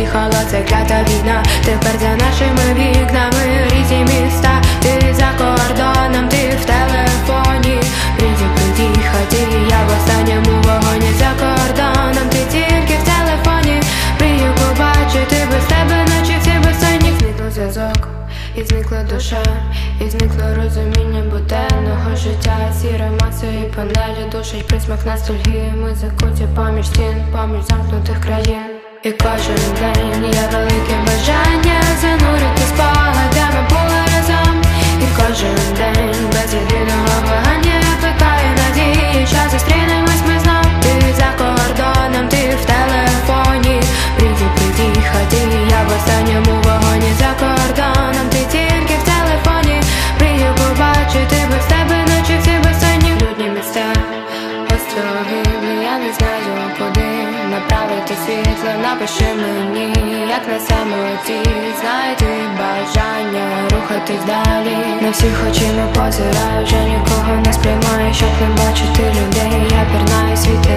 приїхала ця клята війна. Тепер за нашими вікнами різні міста. Ти за кордоном, ти в телефоні. Приїхати, я в останньому вагоні. За кордоном, ти тільки в телефоні. Мрію побачити без тебе, наче всі безсонні. Зникло зв'язок, і зникла душа, і зникло розуміння буденного життя. Сіра маса і панелі душить присмак ностальгії. Ми закуті поміж стін, поміж замкнутих країн. І кожен день є велике бажання занурити спогадами були разом. І кожен день без єдиного вагання плекає надії, що зустрінемось ми знов. Ти за кордоном, ти в телефоні. Приїхати, я в останньому вагоні. За кордоном, ти тільки в телефоні. Мрію побачити без тебе, наче всі безсонні. Людні місця, остроги, я не знаю куди направити світло. Напиши мені, як на самоті, знайти бажання рухатись далі. На всіх очима позираю, вже нікого не сприймаю, щоб не бачити людей. Я пірнаю світи